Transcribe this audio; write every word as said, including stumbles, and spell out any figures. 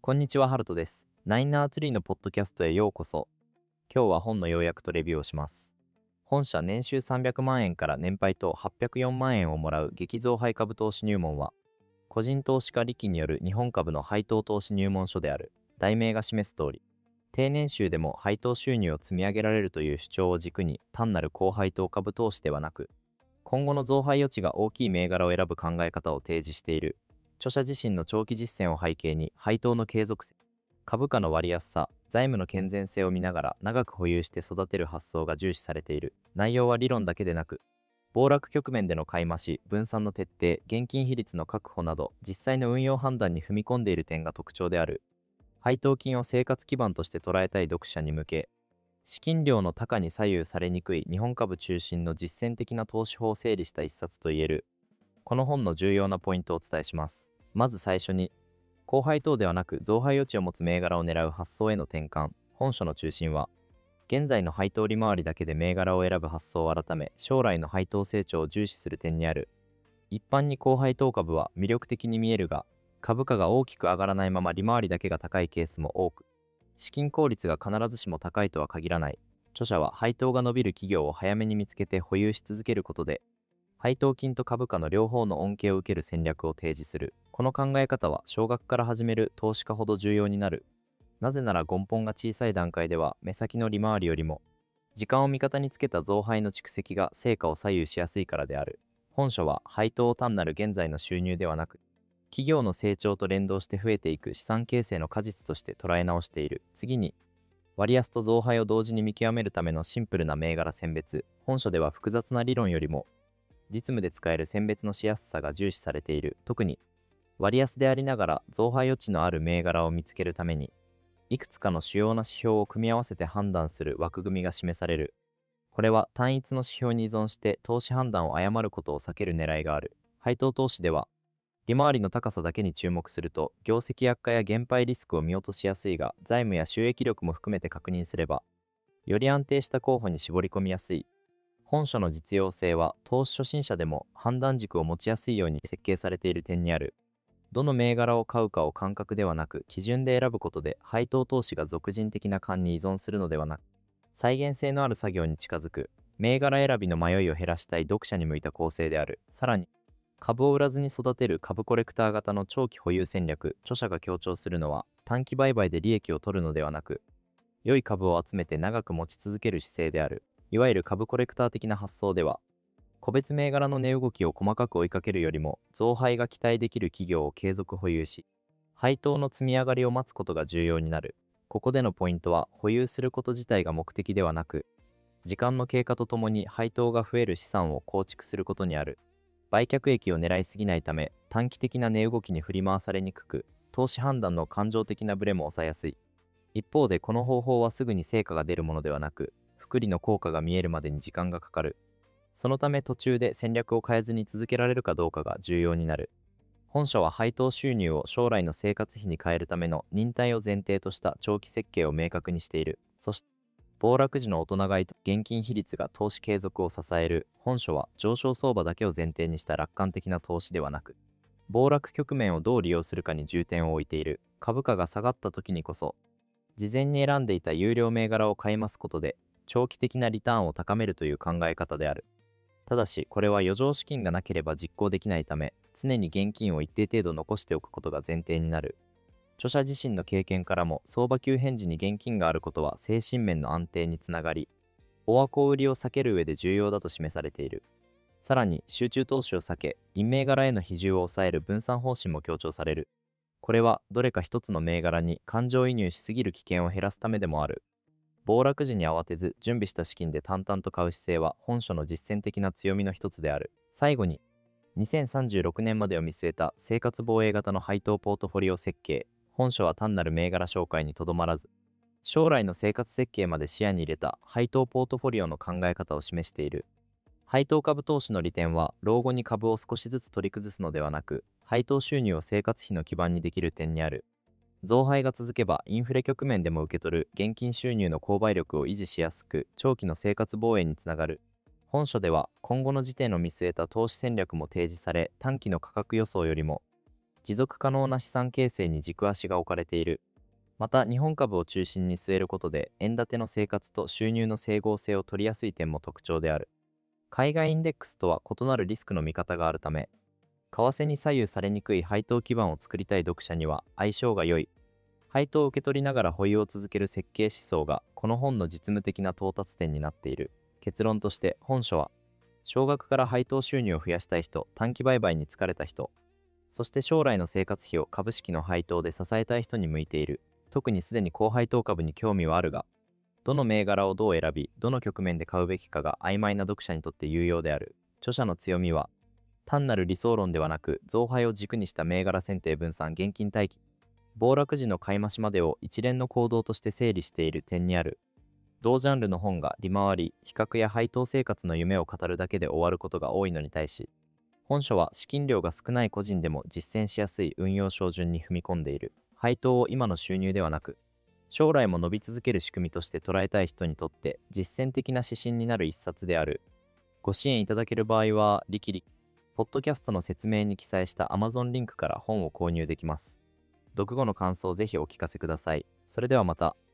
こんにちは、ハルトです。ナインナーツリーのポッドキャストへようこそ。今日は本の要約とレビューをします。本社年収さんびゃくまんえんから年配とはっぴゃくよんまんえんをもらう激増配株投資入門は、個人投資家力による日本株の配当投資入門書である。題名が示す通り、低年収でも配当収入を積み上げられるという主張を軸に、単なる高配当株投資ではなく、今後の増配余地が大きい銘柄を選ぶ考え方を提示している。著者自身の長期実践を背景に、配当の継続性、株価の割安さ、財務の健全性を見ながら長く保有して育てる発想が重視されている。内容は理論だけでなく、暴落局面での買い増し、分散の徹底、現金比率の確保など、実際の運用判断に踏み込んでいる点が特徴である。配当金を生活基盤として捉えたい読者に向け、資金量の高に左右されにくい日本株中心の実践的な投資法を整理した一冊といえる。この本の重要なポイントをお伝えします。まず最初に、高配当ではなく増配余地を持つ銘柄を狙う発想への転換。本書の中心は、現在の配当利回りだけで銘柄を選ぶ発想を改め、将来の配当成長を重視する点にある。一般に高配当株は魅力的に見えるが、株価が大きく上がらないまま利回りだけが高いケースも多く、資金効率が必ずしも高いとは限らない。著者は配当が伸びる企業を早めに見つけて保有し続けることで、配当金と株価の両方の恩恵を受ける戦略を提示する。この考え方は少額から始める投資家ほど重要になる。なぜなら根本が小さい段階では目先の利回りよりも、時間を味方につけた増配の蓄積が成果を左右しやすいからである。本書は配当を単なる現在の収入ではなく、企業の成長と連動して増えていく資産形成の果実として捉え直している。次に、割安と増配を同時に見極めるためのシンプルな銘柄選別。本書では複雑な理論よりも、実務で使える選別のしやすさが重視されている。特に、割安でありながら増配余地のある銘柄を見つけるために、いくつかの主要な指標を組み合わせて判断する枠組みが示される。これは単一の指標に依存して投資判断を誤ることを避ける狙いがある。配当投資では、利回りの高さだけに注目すると、業績悪化や減配リスクを見落としやすいが、財務や収益力も含めて確認すれば、より安定した候補に絞り込みやすい。本書の実用性は、投資初心者でも判断軸を持ちやすいように設計されている点にある。どの銘柄を買うかを感覚ではなく、基準で選ぶことで、配当投資が俗人的な勘に依存するのではなく、再現性のある作業に近づく、銘柄選びの迷いを減らしたい読者に向いた構成である。さらに、株を売らずに育てる株コレクター型の長期保有戦略。著者が強調するのは、短期売買で利益を取るのではなく、良い株を集めて長く持ち続ける姿勢である。いわゆる株コレクター的な発想では、個別銘柄の値動きを細かく追いかけるよりも、増配が期待できる企業を継続保有し、配当の積み上がりを待つことが重要になる。ここでのポイントは、保有すること自体が目的ではなく、時間の経過とともに配当が増える資産を構築することにある。売却益を狙いすぎないため、短期的な値動きに振り回されにくく、投資判断の感情的なブレも抑えやすい。一方で、この方法はすぐに成果が出るものではなく、複利の効果が見えるまでに時間がかかる。そのため途中で戦略を変えずに続けられるかどうかが重要になる。本書は配当収入を将来の生活費に変えるための忍耐を前提とした長期設計を明確にしている。そして、暴落時の大人買いと現金比率が投資継続を支える。本書は上昇相場だけを前提にした楽観的な投資ではなく、暴落局面をどう利用するかに重点を置いている。株価が下がった時にこそ、事前に選んでいた有料銘柄を買い増すことで、長期的なリターンを高めるという考え方である。ただし、これは余剰資金がなければ実行できないため、常に現金を一定程度残しておくことが前提になる。著者自身の経験からも、相場急変時に現金があることは精神面の安定につながり、オワコ売りを避ける上で重要だと示されている。さらに、集中投資を避け、陰銘柄への比重を抑える分散方針も強調される。これは、どれか一つの銘柄に感情移入しすぎる危険を減らすためでもある。暴落時に慌てず、準備した資金で淡々と買う姿勢は、本書の実践的な強みの一つである。最後に、にせんさんじゅうろくねんまでを見据えた生活防衛型の配当ポートフォリオ設計。本書は単なる銘柄紹介にとどまらず、将来の生活設計まで視野に入れた配当ポートフォリオの考え方を示している。配当株投資の利点は、老後に株を少しずつ取り崩すのではなく、配当収入を生活費の基盤にできる点にある。増配が続けば、インフレ局面でも受け取る現金収入の購買力を維持しやすく、長期の生活防衛につながる。本書では、今後の時点を見据えた投資戦略も提示され、短期の価格予想よりも、 持続可能な資産形成に軸足が置かれている。また、日本株を中心に据えることで、円建ての生活と収入の整合性を取りやすい点も特徴である。海外インデックスとは異なるリスクの見方があるため、為替に左右されにくい配当基盤を作りたい読者には相性が良い。配当を受け取りながら保有を続ける設計思想がこの本の実務的な到達点になっている。結論として本書は、少額から配当収入を増やしたい人、短期売買に疲れた人、そして将来の生活費を株式の配当で支えたい人に向いている。特にすでに高配当株に興味はあるが、どの銘柄をどう選び、どの局面で買うべきかが曖昧な読者にとって有用である。著者の強みは、単なる理想論ではなく、増配を軸にした銘柄選定分散現金待機、暴落時の買い増しまでを一連の行動として整理している点にある。同ジャンルの本が利回り、比較や配当生活の夢を語るだけで終わることが多いのに対し、本書は資金量が少ない個人でも実践しやすい運用標準に踏み込んでいる。配当を今の収入ではなく、将来も伸び続ける仕組みとして捉えたい人にとって実践的な指針になる一冊である。ご支援いただける場合は、リキリ、ポッドキャストの説明に記載した Amazon リンクから本を購入できます。読後の感想をぜひお聞かせください。それではまた。